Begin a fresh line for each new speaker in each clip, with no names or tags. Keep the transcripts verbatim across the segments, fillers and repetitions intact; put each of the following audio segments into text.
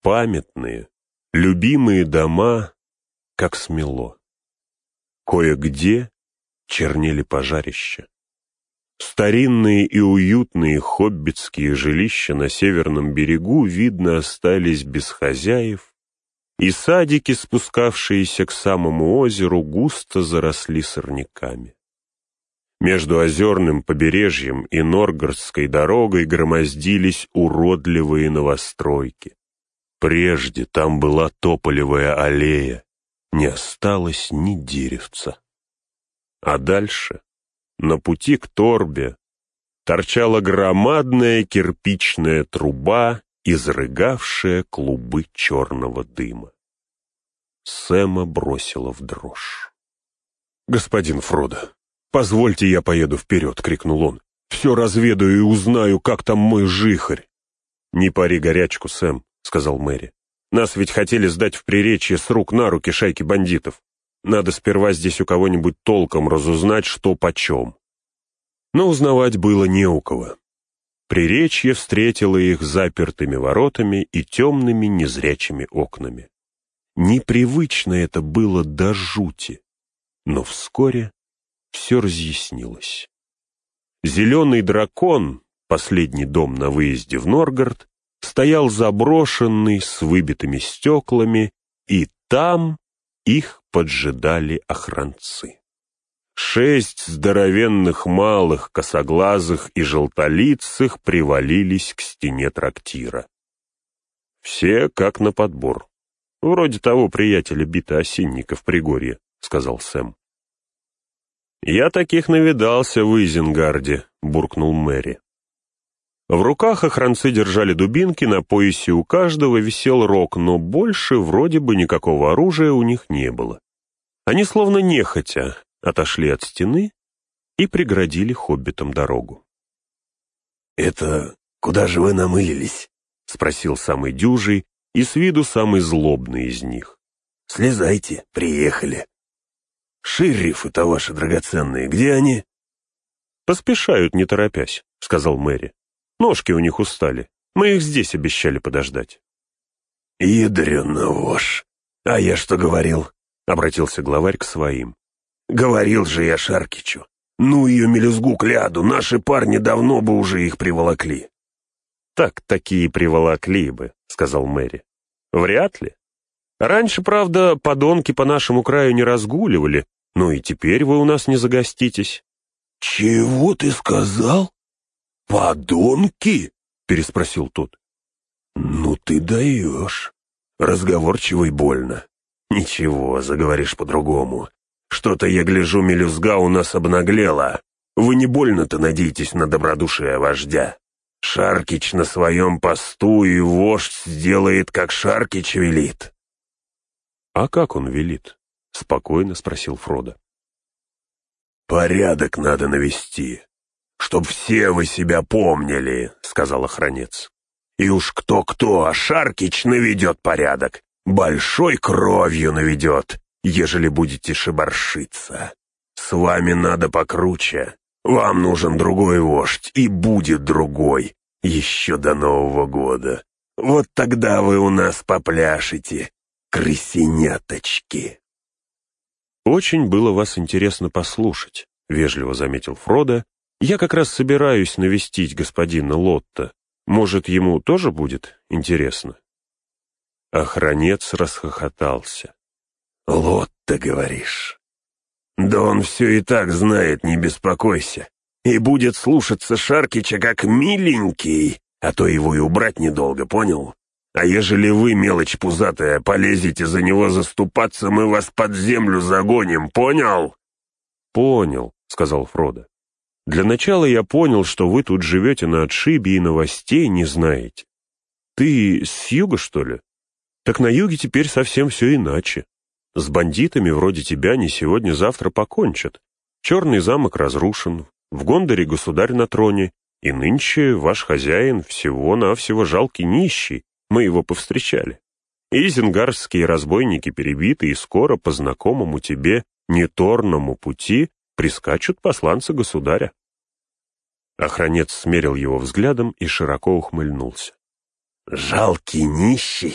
памятные, любимые дома, как смело. Кое-где чернели пожарища. Старинные и уютные хоббитские жилища на северном берегу, видно, остались без хозяев, и садики, спускавшиеся к самому озеру, густо заросли сорняками. Между озерным побережьем и Норгородской дорогой громоздились уродливые новостройки. Прежде там была тополевая аллея, не осталось ни деревца. А дальше, на пути к торбе, торчала громадная кирпичная труба, изрыгавшая клубы черного дыма. Сэма бросила в дрожь. «Господин Фродо, позвольте я поеду вперед!» — крикнул он. «Все разведаю и узнаю, как там мой жихарь!» «Не пари горячку, Сэм», — сказал Мэри. «Нас ведь хотели сдать в Приречье с рук на руки шайки бандитов. Надо сперва здесь у кого-нибудь толком разузнать, что почем». Но узнавать было не у кого. Приречье встретило их запертыми воротами и темными незрячими окнами. Непривычно это было до жути, но вскоре все разъяснилось. Зеленый дракон, последний дом на выезде в Норгород, стоял заброшенный, с выбитыми стеклами, и там их поджидали охранцы. Шесть здоровенных малых, косоглазых и желтолицых привалились к стене трактира. «Все как на подбор. Вроде того приятеля бита осинника в Пригорье», — сказал Сэм. «Я таких навидался в Изенгарде», — буркнул Мэри. В руках охранцы держали дубинки, на поясе у каждого висел рог, но больше вроде бы никакого оружия у них не было. Они словно нехотя отошли от стены и преградили хоббитам дорогу.
«Это куда же вы намылились?» — спросил самый дюжий и с виду самый злобный из них. «Слезайте, приехали. Шерифы-то ваши драгоценные, где они?»
«Поспешают, не торопясь», — сказал Мэри. «Ножки у них устали. Мы их здесь обещали подождать».
«Ядрёна вошь! А я что говорил?» — обратился главарь к своим. «Говорил же я Шаркичу. Ну ее мелюзгу к ляду, наши парни давно бы уже их приволокли».
«Так такие приволокли бы», — сказал Мэри. «Вряд ли. Раньше, правда, подонки по нашему краю не разгуливали, но и теперь вы у нас не загоститесь».
«Чего ты сказал? Подонки?» — переспросил тот. «Ну ты даешь. Разговорчивый больно. Ничего, заговоришь по-другому. Что-то, я гляжу, мелюзга у нас обнаглела. Вы не больно-то надеетесь на добродушие вождя. Шаркич на своем посту, и вождь сделает, как Шаркич велит».
«А как он велит?» — спокойно спросил Фродо.
«Порядок надо навести, чтоб все вы себя помнили», — сказал охранец. «И уж кто-кто, а Шаркич наведет порядок, большой кровью наведет, ежели будете шибаршиться. С вами надо покруче. Вам нужен другой вождь, и будет другой, еще до Нового года. Вот тогда вы у нас попляшете, крысеняточки».
«Очень было вас интересно послушать», — вежливо заметил Фродо. «Я как раз собираюсь навестить господина Лотта. Может, ему тоже будет интересно?» Охранец расхохотался.
«Лотта, говоришь? Да он все и так знает, не беспокойся. И будет слушаться Шаркича как миленький, а то его и убрать недолго, понял? А ежели вы, мелочь пузатая, полезете за него заступаться, мы вас под землю загоним, понял?»
«Понял», — сказал Фродо. «Для начала я понял, что вы тут живете на отшибе и новостей не знаете. Ты с юга, что ли? Так на юге теперь совсем все иначе. С бандитами вроде тебя не сегодня-завтра покончат. Черный замок разрушен, в Гондоре государь на троне, и нынче ваш хозяин всего-навсего жалкий нищий, мы его повстречали. Изенгарские разбойники перебиты, и скоро по знакомому тебе неторному пути прискачут посланцы государя». Охранец смерил его взглядом и широко ухмыльнулся.
«Жалкий нищий?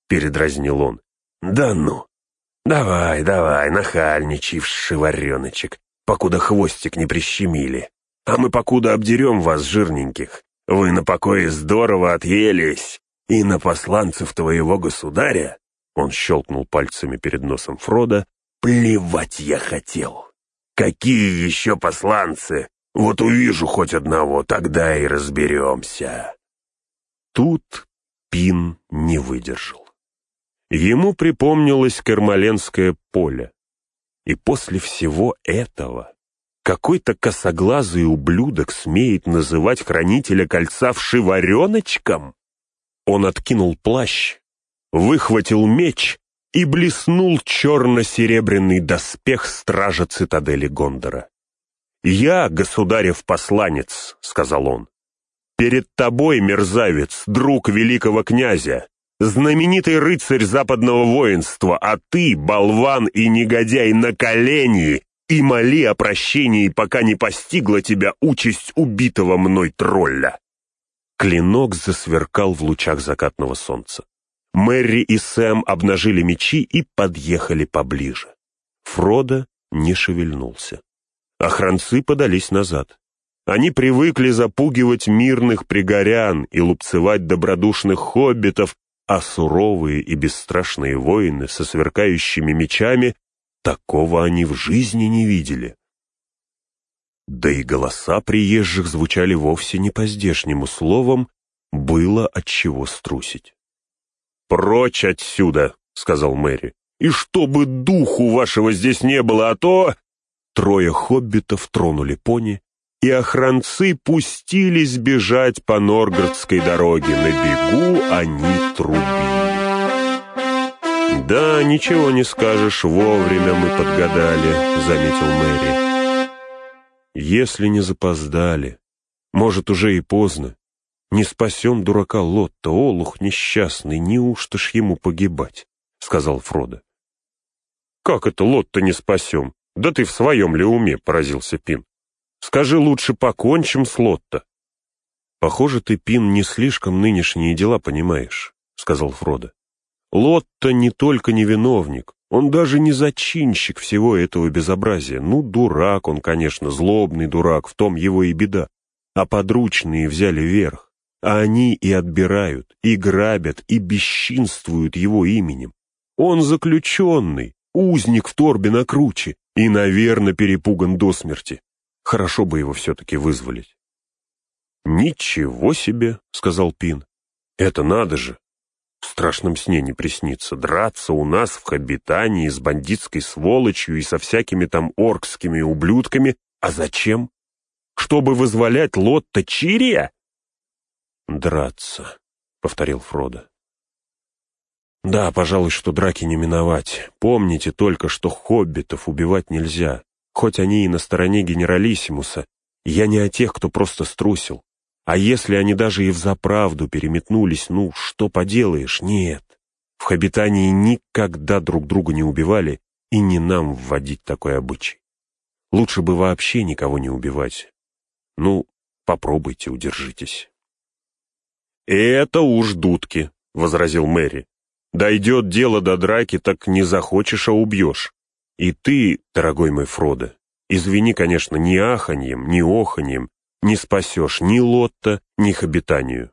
передразнил он. «Да ну! Давай, давай, нахальничай, вшивареночек, покуда хвостик не прищемили. А мы покуда обдерем вас, жирненьких. Вы на покое здорово отъелись, и на посланцев твоего государя...» Он щелкнул пальцами перед носом Фродо. «Плевать я хотел. Какие еще посланцы? Вот увижу хоть одного, тогда и разберемся».
Тут Пин не выдержал. Ему припомнилось Кермаленское поле. И после всего этого какой-то косоглазый ублюдок смеет называть хранителя кольца вшивареночком? Он откинул плащ, выхватил меч и блеснул черно-серебряный доспех стража цитадели Гондора. «Я, государев посланец», — сказал он, — «перед тобой, мерзавец, друг великого князя, знаменитый рыцарь западного воинства, а ты, болван и негодяй, на колени и моли о прощении, пока не постигла тебя участь убитого мной тролля». Клинок засверкал в лучах закатного солнца. Мерри и Сэм обнажили мечи и подъехали поближе. Фродо не шевельнулся. Охранцы подались назад. Они привыкли запугивать мирных пригорян и лупцевать добродушных хоббитов, а суровые и бесстрашные воины со сверкающими мечами такого они в жизни не видели. Да и голоса приезжих звучали вовсе не по-здешнему, словом, было от чего струсить. «Прочь отсюда!» — сказал Мерри. «И чтобы духу вашего здесь не было, а то...» Трое хоббитов тронули пони, и охранцы пустились бежать по Норгородской дороге. На бегу они трубили. «Да, ничего не скажешь, вовремя мы подгадали», — заметил Мерри. «Если не запоздали, может, уже и поздно. Не спасем дурака Лотта, олух несчастный, неужто ж ему погибать?» — сказал Фродо. «Как это Лотта не спасем? Да ты в своем ли уме?» — поразился Пин. «Скажи, лучше покончим с Лотта». «Похоже, ты, Пин, не слишком нынешние дела понимаешь», — сказал Фродо. «Лотта не только не виновник, он даже не зачинщик всего этого безобразия. Ну, дурак он, конечно, злобный дурак, в том его и беда. А подручные взяли верх. А они и отбирают, и грабят, и бесчинствуют его именем. Он заключенный, узник в торбе на круче, и, наверное, перепуган до смерти. Хорошо бы его все-таки вызволить». «Ничего себе», — сказал Пин. «Это надо же. В страшном сне не приснится. Драться у нас в Хоббитании с бандитской сволочью и со всякими там оркскими ублюдками. А зачем? Чтобы вызволять Лотта Чирия?» «Драться», — повторил Фродо. «Да, пожалуй, что драки не миновать. Помните только, что хоббитов убивать нельзя. Хоть они и на стороне генералиссимуса. Я не о тех, кто просто струсил. А если они даже и взаправду переметнулись, ну, что поделаешь, нет. В Хоббитании никогда друг друга не убивали, и не нам вводить такой обычай. Лучше бы вообще никого не убивать. Ну, попробуйте, удержитесь». «Это уж дудки», — возразил Мерри. «Дойдет дело до драки, так не захочешь, а убьешь. И ты, дорогой мой Фродо, извини, конечно, ни аханьем, ни оханьем не спасешь ни Лотта, ни Хоббитанию».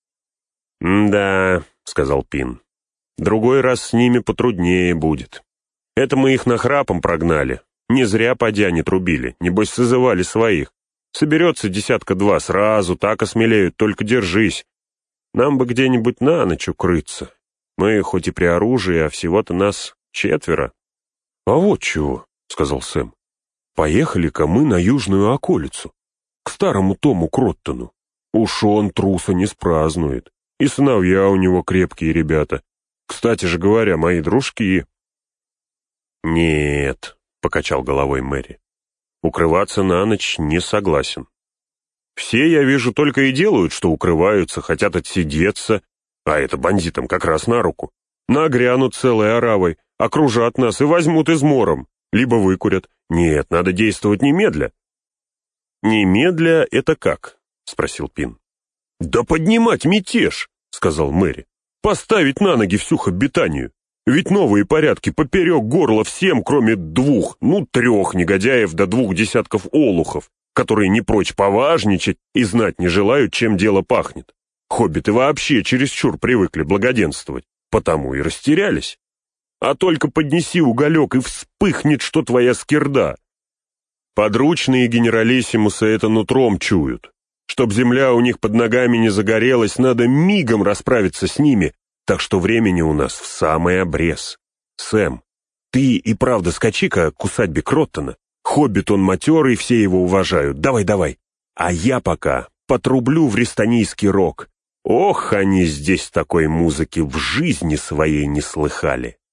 «Да», — сказал Пин, — «другой раз с ними потруднее будет. Это мы их нахрапом прогнали. Не зря подя не трубили, небось созывали своих. Соберется десятка-два, сразу так осмелеют, только держись. Нам бы где-нибудь на ночь укрыться. Мы хоть и при оружии, а всего-то нас четверо». «А вот чего», — сказал Сэм. «Поехали-ка мы на южную околицу, к старому Тому Кроттону. Уж он труса не спразднует, и сыновья у него крепкие ребята. Кстати же говоря, мои дружки». «Нет», — покачал головой Мерри, — «укрываться на ночь не согласен. Все, я вижу, только и делают, что укрываются, хотят отсидеться, а это бандитам как раз на руку. Нагрянут целой оравой, окружат нас и возьмут измором, либо выкурят. Нет, надо действовать немедля». «Немедля — это как?» — спросил Пин. «Да поднимать мятеж», — сказал Мерри. поставить на ноги всю Хоббитанию. Ведь новые порядки поперек горла всем, кроме двух, ну, трех негодяев до двух десятков олухов, которые не прочь поважничать и знать не желают, чем дело пахнет. Хоббиты вообще чересчур привыкли благоденствовать, потому и растерялись. А только поднеси уголек, и вспыхнет, что твоя скирда. Подручные генералиссимуса это нутром чуют. Чтоб земля у них под ногами не загорелась, надо мигом расправиться с ними, так что времени у нас в самый обрез. Сэм, ты и правда скачи-ка к усадьбе Кроттона. Хоббит он матерый, все его уважают. Давай-давай. А я пока потрублю в рестонийский рог. Ох, они здесь такой музыки в жизни своей не слыхали.